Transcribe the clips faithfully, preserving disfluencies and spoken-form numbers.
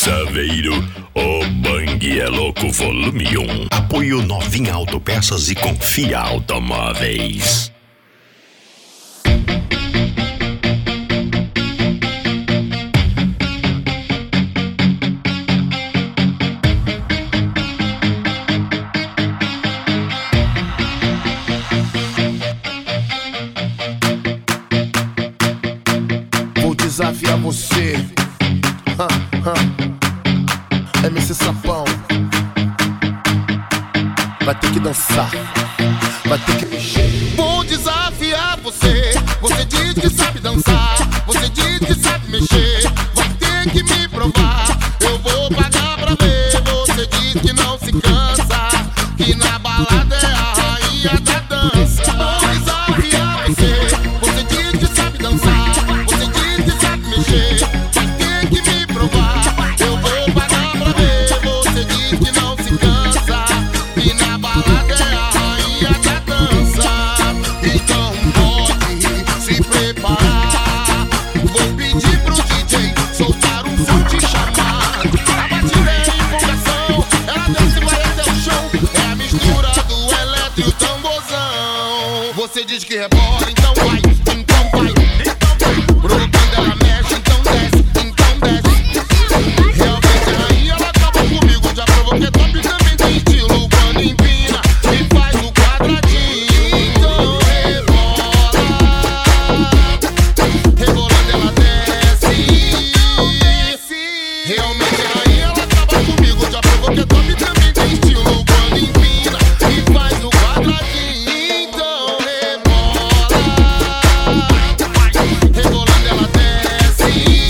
Saveiro, o Bang é louco, volume um. Apoio Novinha Autopeças e Confia Automóveis. Vou desafiar você, ha, ha. M C Sapão. Vai ter que dançar, vai ter que mexer. Vou desafiar você. Você diz que sabe dançar, você diz que sabe mexer. Vai ter que me provar, eu vou pagar pra ver. Você diz que não se cansa, que na balada é a rainha da dança. Vou desafiar você. Você diz que sabe dançar, você diz que sabe mexer. Vai ter que me provar, eu vou pagar pra ver. Você diz que não se cansa, e na balada é a rainha da dança. Então pode se preparar. Vou pedir pro D J soltar um som te chamar. A batida é empolgação, ela desce e vai até o chão. É a mistura do eletro e o tamborzão. Você diz que rebola, então vai, então vai, então vai. Provocando ela mexe, então desce, então desce. Realmente a rainha ela acaba comigo. Já provoquei top também tem estilo. Quando empina e faz o quadradinho, então rebola. Rebolando ela desce. Realmente a rainha ela acaba comigo. Já provoquei top também tem estilo. Quando empina e faz o quadradinho, então rebola. Rebolando ela desce.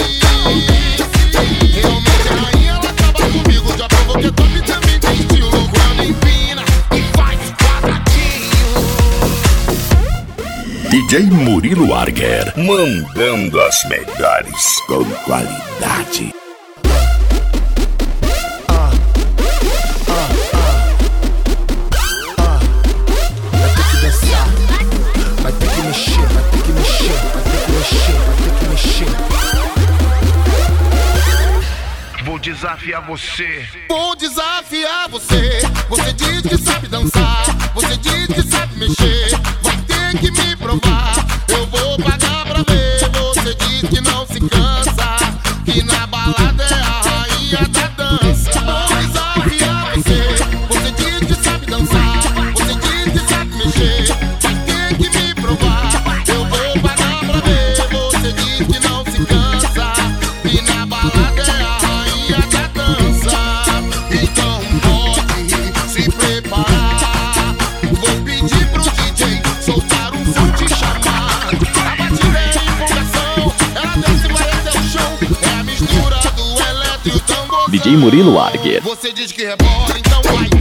Realmente a rainha ela acaba comigo. Já provoquei top também tem estilo. Quando empina e faz o quadradinho. D J Murilo Arger, mandando as melhores com qualidade. Vai ter que dançar, vai ter que mexer, vai ter que mexer, vai ter que mexer, vai ter que mexer. Vou desafiar você. Vou desafiar você. Você diz que sabe dançar, você diz que sabe mexer. Vai ter que me provar, eu vou pagar pra ver. Você diz que não se cansa, que na balada é a rainha da dança. Vou desafiar você. Você diz que sabe dançar, você diz que sabe mexer. Vai ter que me provar, eu vou pagar pra ver. Você diz que não se cansa, que na balada é a rainha da dança. Então pode se preparar. Vou pedir pro D J soltar um som te chamar. A batida é empolgação, ela desce e vai até o chão. É a mistura do eletro e o tamborzão. D J Murilo Arger. Você diz que rebola, então vai.